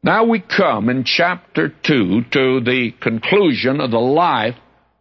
Now we come in chapter 2 to the conclusion of the life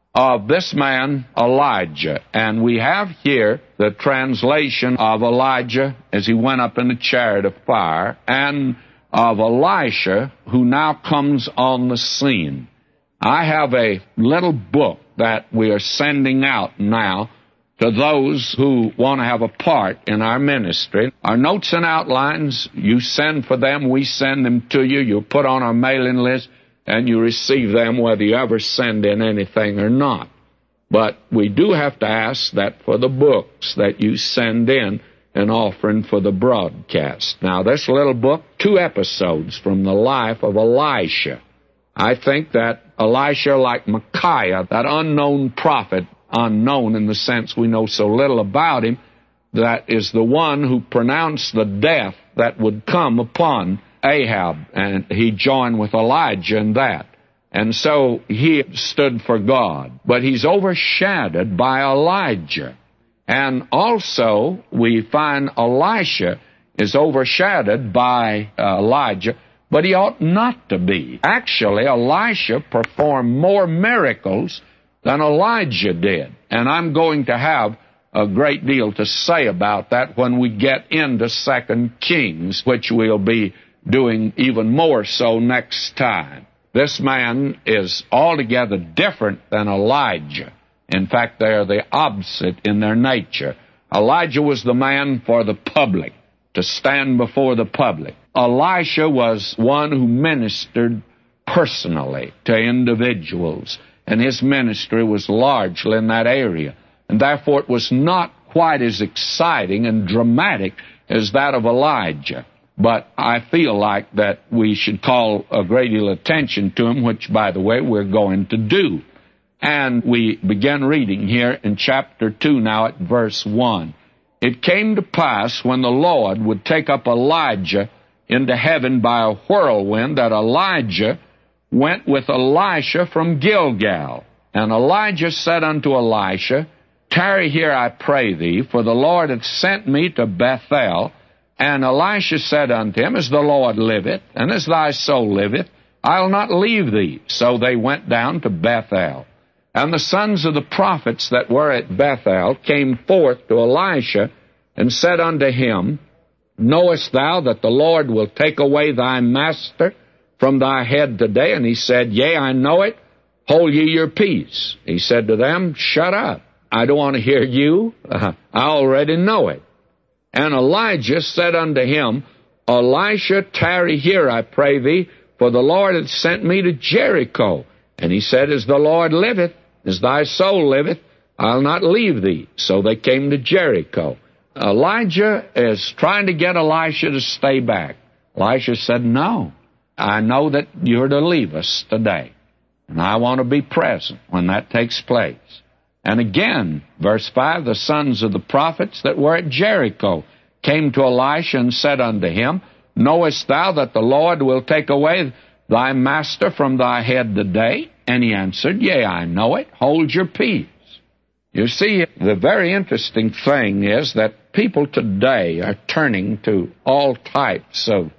of this man, Elijah. And we have here the translation of Elijah as he went up in the chariot of fire, and of Elisha, who now comes on the scene. I have a little book that we are sending out now to those who want to have a part in our ministry. Our notes and outlines, you send for them, we send them to you. You're put on our mailing list, and you receive them whether you ever send in anything or not. But we do have to ask that for the books that you send in an offering for the broadcast. Now, this little book, 2 episodes from the life of Elisha. I think that Elisha, like Micaiah, that unknown prophet, unknown in the sense we know so little about him, that is the one who pronounced the death that would come upon Ahab, and he joined with Elijah in that. And so he stood for God. But he's overshadowed by Elijah. And also we find Elisha is overshadowed by Elijah, but he ought not to be. Actually, Elisha performed more miracles than Elijah did. And I'm going to have a great deal to say about that when we get into 2 Kings, which we'll be doing even more so next time. This man is altogether different than Elijah. In fact, they are the opposite in their nature. Elijah was the man for the public, to stand before the public. Elisha was one who ministered personally to individuals, and his ministry was largely in that area. And therefore it was not quite as exciting and dramatic as that of Elijah. But I feel like that we should call a great deal of attention to him, which, by the way, we're going to do. And we begin reading here in chapter 2 now at verse 1. It came to pass when the Lord would take up Elijah into heaven by a whirlwind that Elijah went with Elisha from Gilgal. And Elijah said unto Elisha, Tarry here, I pray thee, for the Lord hath sent me to Bethel. And Elisha said unto him, As the Lord liveth, and as thy soul liveth, I'll not leave thee. So they went down to Bethel. And the sons of the prophets that were at Bethel came forth to Elisha, and said unto him, Knowest thou that the Lord will take away thy master from thy head today? And he said, Yea, I know it. Hold ye your peace. He said to them, Shut up. I don't want to hear you. I already know it. And Elijah said unto him, Elisha, tarry here, I pray thee, for the Lord hath sent me to Jericho. And he said, As the Lord liveth, as thy soul liveth, I'll not leave thee. So they came to Jericho. Elijah is trying to get Elisha to stay back. Elisha said, No, I know that you're to leave us today, and I want to be present when that takes place. And again, verse 5, the sons of the prophets that were at Jericho came to Elisha and said unto him, Knowest thou that the Lord will take away thy master from thy head today? And he answered, Yea, I know it. Hold your peace. You see, the very interesting thing is that people today are turning to all types of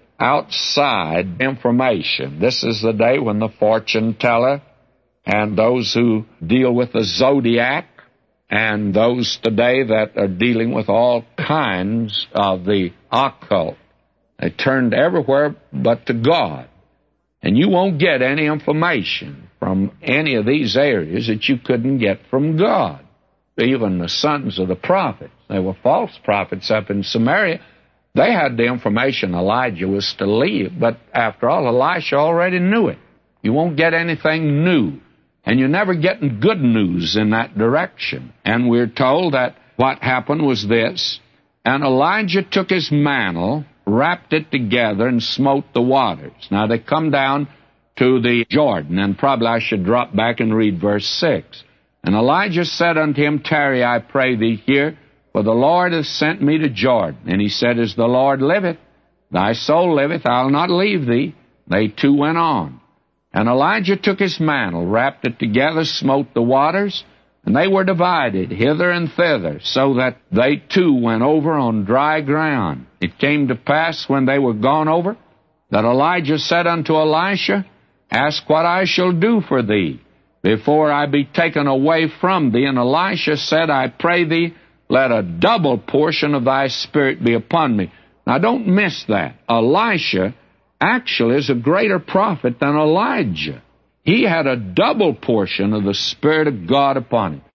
outside information. This is the day when the fortune teller and those who deal with the zodiac and those today that are dealing with all kinds of the occult, they turned everywhere but to God. And you won't get any information from any of these areas that you couldn't get from God. Even the sons of the prophets, they were false prophets up in Samaria. They had the information Elijah was to leave, but after all, Elisha already knew it. You won't get anything new, and you're never getting good news in that direction. And we're told that what happened was this, and Elijah took his mantle, wrapped it together, and smote the waters. Now they come down to the Jordan, and probably I should drop back and read verse 6. And Elijah said unto him, Tarry, I pray thee here, for the Lord hath sent me to Jordan. And he said, As the Lord liveth, thy soul liveth, I'll not leave thee. They two went on. And Elijah took his mantle, wrapped it together, smote the waters, and they were divided hither and thither, so that they two went over on dry ground. It came to pass when they were gone over, that Elijah said unto Elisha, Ask what I shall do for thee, before I be taken away from thee. And Elisha said, I pray thee, let a double portion of thy spirit be upon me. Now don't miss that. Elisha actually is a greater prophet than Elijah. He had a double portion of the Spirit of God upon him.